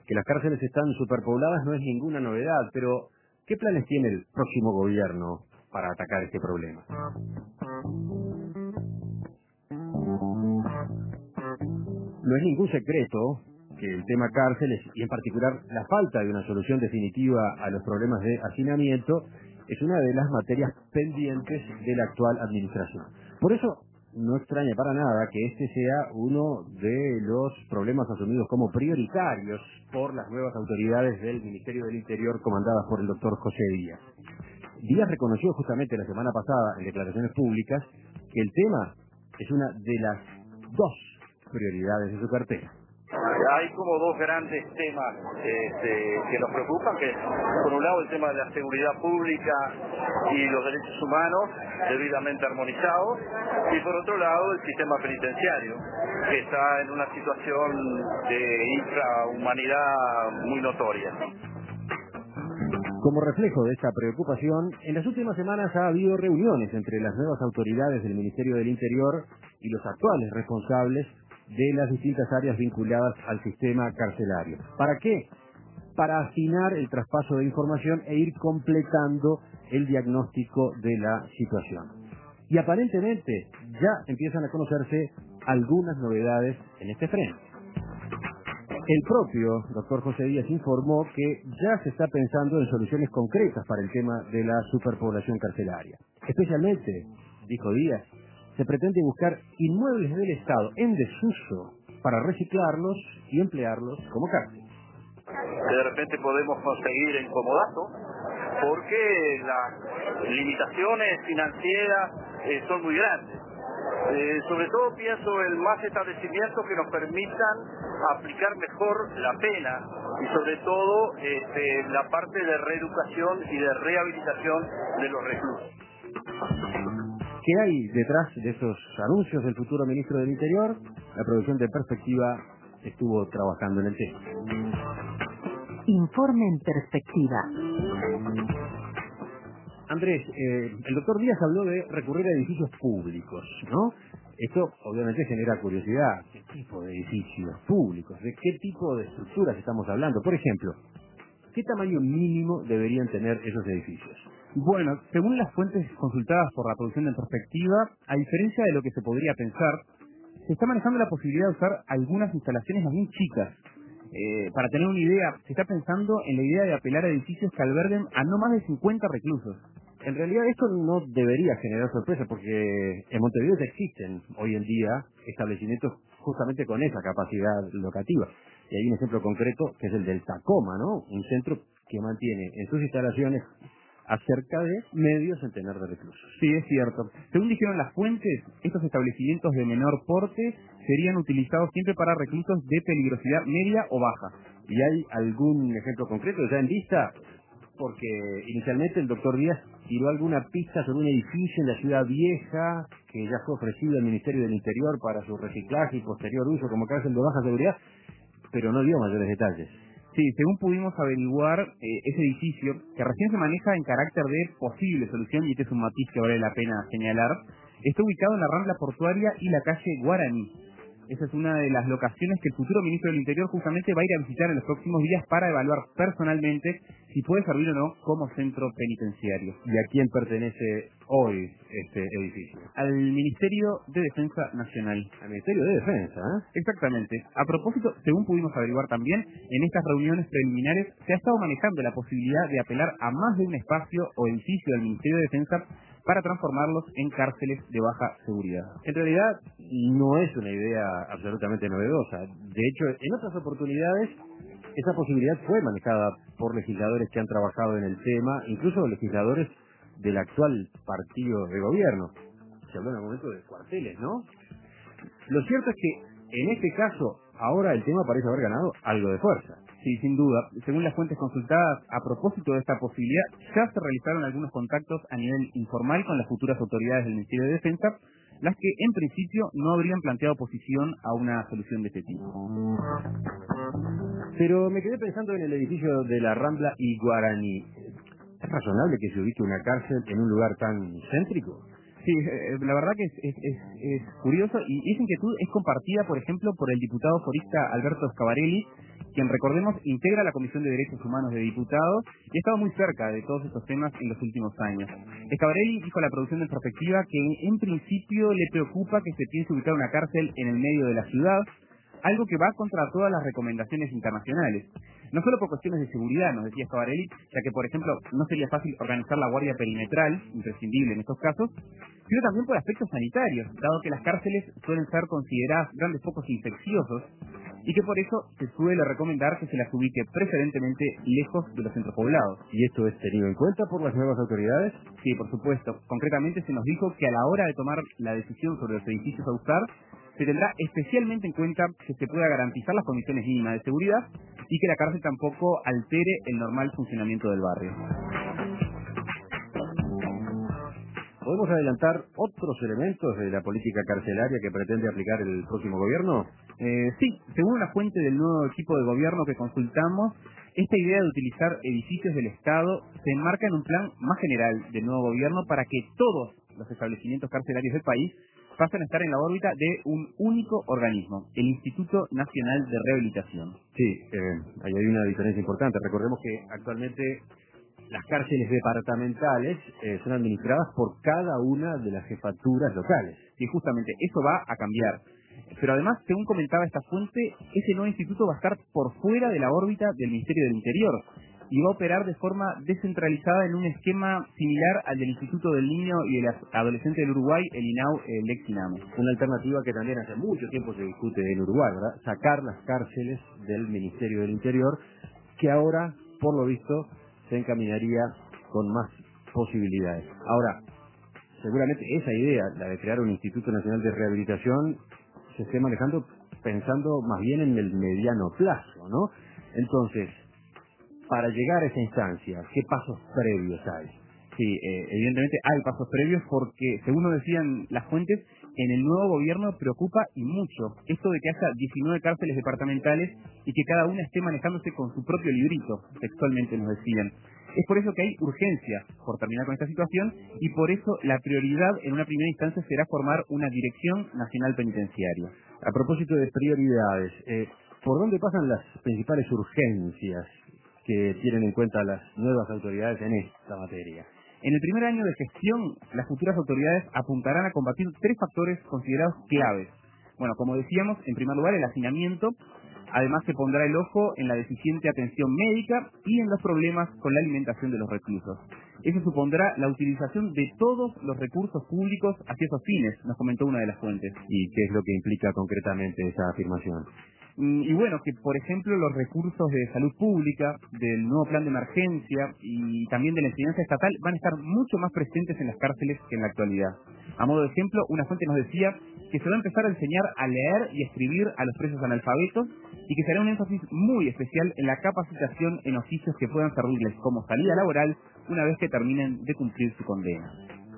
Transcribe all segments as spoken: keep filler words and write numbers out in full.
Que las cárceles están superpobladas no es ninguna novedad, pero ¿qué planes tiene el próximo gobierno para atacar este problema? No es ningún secreto que el tema cárceles, y en particular la falta de una solución definitiva a los problemas de hacinamiento, es una de las materias pendientes de la actual administración. Por eso, no extraña para nada que este sea uno de los problemas asumidos como prioritarios por las nuevas autoridades del Ministerio del Interior comandadas por el doctor José Díaz. Díaz reconoció justamente la semana pasada en declaraciones públicas que el tema es una de las dos prioridades de su cartera. Hay como dos grandes temas este, que nos preocupan, que por un lado el tema de la seguridad pública y los derechos humanos debidamente armonizados, y por otro lado el sistema penitenciario, que está en una situación de infrahumanidad muy notoria. Como reflejo de esta preocupación, en las últimas semanas ha habido reuniones entre las nuevas autoridades del Ministerio del Interior y los actuales responsables de las distintas áreas vinculadas al sistema carcelario. ¿Para qué? Para afinar el traspaso de información e ir completando el diagnóstico de la situación. Y aparentemente ya empiezan a conocerse algunas novedades en este frente. El propio doctor José Díaz informó que ya se está pensando en soluciones concretas para el tema de la superpoblación carcelaria. Especialmente, dijo Díaz, se pretende buscar inmuebles del Estado en desuso para reciclarlos y emplearlos como cárcel. Que de repente podemos conseguir en Comodato, porque las limitaciones financieras eh, son muy grandes. Eh, sobre todo pienso en más establecimientos que nos permitan aplicar mejor la pena y sobre todo este, la parte de reeducación y de rehabilitación de los reclusos. ¿Qué hay detrás de esos anuncios del futuro ministro del Interior? La producción de Perspectiva estuvo trabajando en el tema. Informe en Perspectiva. Andrés, eh, el doctor Díaz habló de recurrir a edificios públicos, ¿no? Esto obviamente genera curiosidad. ¿Qué tipo de edificios públicos? ¿De qué tipo de estructuras estamos hablando? Por ejemplo, ¿qué tamaño mínimo deberían tener esos edificios? Bueno, según las fuentes consultadas por la producción de Perspectiva, a diferencia de lo que se podría pensar, se está manejando la posibilidad de usar algunas instalaciones más bien chicas. Eh, para tener una idea, se está pensando en la idea de apelar a edificios que alberguen a no más de cincuenta reclusos. En realidad esto no debería generar sorpresa porque en Montevideo ya existen hoy en día establecimientos justamente con esa capacidad locativa. Y hay un ejemplo concreto que es el del Tacoma, ¿no? Un centro que mantiene en sus instalaciones a cerca de medio centenar de reclusos. Sí, es cierto. Según dijeron las fuentes, estos establecimientos de menor porte serían utilizados siempre para reclusos de peligrosidad media o baja. ¿Y hay algún ejemplo concreto ya en vista? Porque inicialmente el doctor Díaz tiró alguna pista sobre un edificio en la Ciudad Vieja que ya fue ofrecido al Ministerio del Interior para su reciclaje y posterior uso como cárcel de baja seguridad, pero no dio mayores detalles. Sí, según pudimos averiguar, eh, ese edificio, que recién se maneja en carácter de posible solución, y este es un matiz que vale la pena señalar, está ubicado en la Rambla Portuaria y la calle Guaraní. Esa es una de las locaciones que el futuro ministro del Interior justamente va a ir a visitar en los próximos días para evaluar personalmente si puede servir o no como centro penitenciario. ¿Y a quién pertenece hoy este edificio? Al Ministerio de Defensa Nacional. Al Ministerio de Defensa, ¿eh? Exactamente. A propósito, según pudimos averiguar también, en estas reuniones preliminares se ha estado manejando la posibilidad de apelar a más de un espacio o edificio del Ministerio de Defensa para transformarlos en cárceles de baja seguridad. En realidad no es una idea absolutamente novedosa. De hecho, en otras oportunidades esa posibilidad fue manejada por legisladores que han trabajado en el tema, incluso legisladores del actual partido de gobierno. Se habló en algún momento de cuarteles, ¿no? Lo cierto es que en este caso ahora el tema parece haber ganado algo de fuerza. Sí, sin duda. Según las fuentes consultadas, a propósito de esta posibilidad, ya se realizaron algunos contactos a nivel informal con las futuras autoridades del Ministerio de Defensa, las que en principio no habrían planteado oposición a una solución de este tipo. Pero me quedé pensando en el edificio de la Rambla y Guaraní. ¿Es razonable que se ubique una cárcel en un lugar tan céntrico? Sí, eh, la verdad que es, es, es, es curioso, y esa inquietud es compartida, por ejemplo, por el diputado forista Alberto Scavarelli, quien, recordemos, integra la Comisión de Derechos Humanos de Diputados y ha estado muy cerca de todos estos temas en los últimos años. Schiavarelli dijo a la producción de En Perspectiva que en principio le preocupa que se piense ubicar una cárcel en el medio de la ciudad, algo que va contra todas las recomendaciones internacionales. No solo por cuestiones de seguridad, nos decía Schiavarelli, ya que, por ejemplo, no sería fácil organizar la guardia perimetral, imprescindible en estos casos, sino también por aspectos sanitarios, dado que las cárceles suelen ser consideradas grandes focos infecciosos y que por eso se suele recomendar que se las ubique preferentemente lejos de los centros poblados. ¿Y esto es tenido en cuenta por las nuevas autoridades? Sí, por supuesto. Concretamente se nos dijo que a la hora de tomar la decisión sobre los edificios a usar, se tendrá especialmente en cuenta que se pueda garantizar las condiciones mínimas de seguridad y que la cárcel tampoco altere el normal funcionamiento del barrio. ¿Podemos adelantar otros elementos de la política carcelaria que pretende aplicar el próximo gobierno? Eh, sí, según una fuente del nuevo equipo de gobierno que consultamos, esta idea de utilizar edificios del Estado se enmarca en un plan más general del nuevo gobierno para que todos los establecimientos carcelarios del país pasen a estar en la órbita de un único organismo, el Instituto Nacional de Rehabilitación. Sí, eh, ahí hay una diferencia importante. Recordemos que actualmente las cárceles departamentales eh, son administradas por cada una de las jefaturas locales. Y justamente eso va a cambiar. Pero además, según comentaba esta fuente, ese nuevo instituto va a estar por fuera de la órbita del Ministerio del Interior y va a operar de forma descentralizada en un esquema similar al del Instituto del Niño y del Adolescente del Uruguay, el INAU, el ex INAME. Una alternativa que también hace mucho tiempo se discute en Uruguay, ¿verdad? Sacar las cárceles del Ministerio del Interior, que ahora, por lo visto, se encaminaría con más posibilidades. Ahora, seguramente esa idea, la de crear un Instituto Nacional de Rehabilitación, se esté manejando pensando más bien en el mediano plazo, ¿no? Entonces, para llegar a esa instancia, ¿qué pasos previos hay? Sí, eh, evidentemente hay pasos previos porque, según nos decían las fuentes, en el nuevo gobierno preocupa y mucho esto de que haya diecinueve cárceles departamentales y que cada una esté manejándose con su propio librito, textualmente nos decían. Es por eso que hay urgencia por terminar con esta situación y por eso la prioridad en una primera instancia será formar una Dirección Nacional Penitenciaria. A propósito de prioridades, eh, ¿por dónde pasan las principales urgencias que tienen en cuenta las nuevas autoridades en esta materia? En el primer año de gestión, las futuras autoridades apuntarán a combatir tres factores considerados claves. Bueno, como decíamos, en primer lugar el hacinamiento. Además se pondrá el ojo en la deficiente atención médica y en los problemas con la alimentación de los reclusos. Eso supondrá la utilización de todos los recursos públicos hacia esos fines, nos comentó una de las fuentes. ¿Y qué es lo que implica concretamente esa afirmación? Y bueno, que por ejemplo los recursos de salud pública, del nuevo plan de emergencia y también de la enseñanza estatal van a estar mucho más presentes en las cárceles que en la actualidad. A modo de ejemplo, una fuente nos decía que se va a empezar a enseñar a leer y escribir a los presos analfabetos y que se hará un énfasis muy especial en la capacitación en oficios que puedan servirles como salida laboral una vez que terminen de cumplir su condena.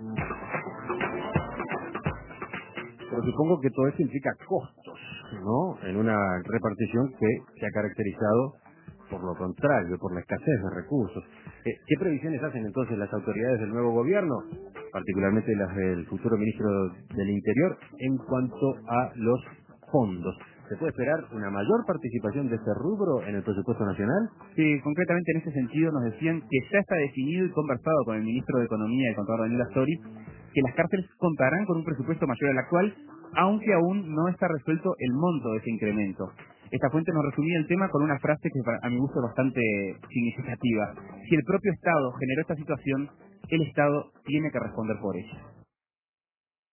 Pero supongo que todo esto implica costos, ¿no? En una repartición que se ha caracterizado por lo contrario, por la escasez de recursos. Eh, ¿Qué previsiones hacen entonces las autoridades del nuevo gobierno, particularmente las del futuro ministro del Interior, en cuanto a los fondos? ¿Se puede esperar una mayor participación de este rubro en el presupuesto nacional? Sí, concretamente en ese sentido nos decían que ya está definido y conversado con el ministro de Economía y el contador Daniel Astori que las cárceles contarán con un presupuesto mayor al actual, aunque aún no está resuelto el monto de ese incremento. Esta fuente nos resumía el tema con una frase que a mi gusto es bastante significativa. Si el propio Estado generó esta situación, el Estado tiene que responder por ella.